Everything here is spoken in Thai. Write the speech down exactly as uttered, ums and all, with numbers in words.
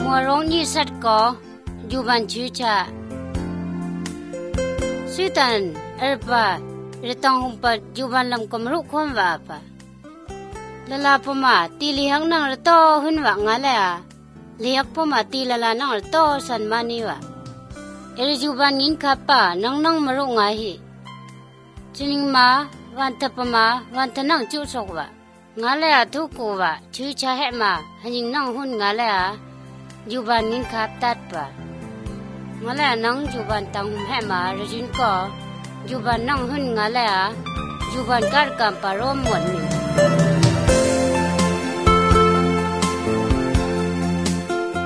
มัวร้องยี่สัดก็อยู่บันชื่อชาสุตันเอรปาเรตองหุมปัดอยู่บันลำกมรุคนว่าปะละลาปมาตีลีหังนังระโตหุ่นว่างาเลยอะเลียกปมาตีละลานังระโตสันมานีวะเอรอยู่บันยินขับปะนังนังมรุงาฮีจินิงมาวันตะปมาวันตะนังจุสกวะงาเลยอะทุกกูวะชื่อชาเหมาหันยิงนังหุ่นงาเลยอะอยู่บันยินขับตัดปะงาเลยนังอยู่บันตังหุ่นเหมาเรจินก็อยู่บันนังหุ่นงาเลยอะอยู่บันการกัมปารอมหมดมี